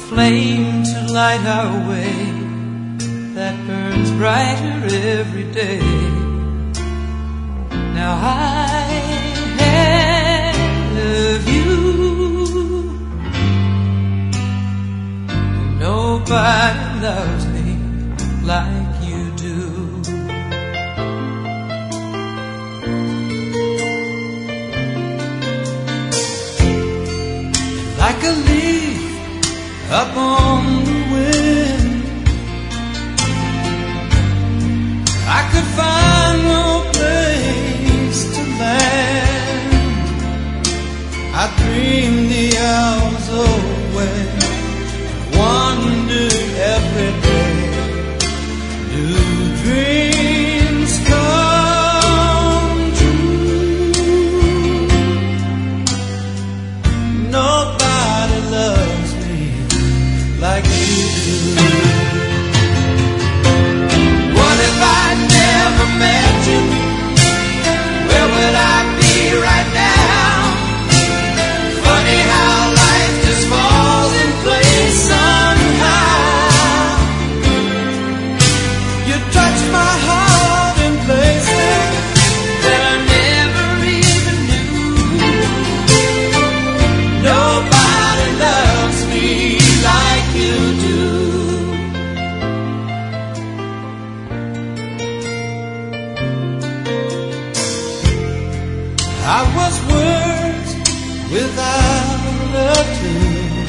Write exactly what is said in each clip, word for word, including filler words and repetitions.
flame to light our way that burns brighter every day. Now I have you, and nobody loves me like you do. Like a leaf up on the wind, I could find no place to land. I dreamed the hours away, wondered every day, new dreams come true. Nobody loves me like you do. What if I never met you? Where would I be right now? Funny how life just falls in place somehow. You touch my heart in places that I never even knew. Nobody loves me like you do. I was words without a tune.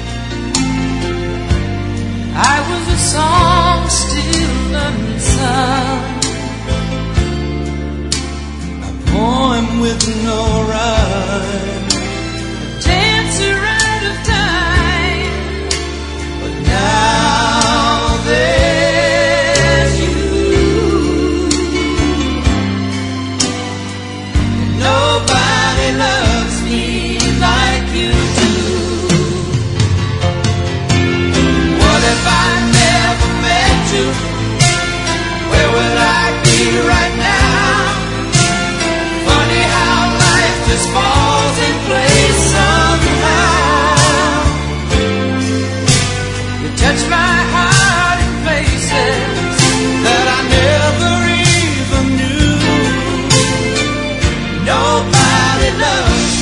I was a song still unsung, a poem with no rhyme, a dancer out of time. But now there's you, and nobody loves me like you do. What if I never met you? Where would I be right now? Funny how life just falls in place somehow. You touch my heart in places that I never even knew. Nobody loves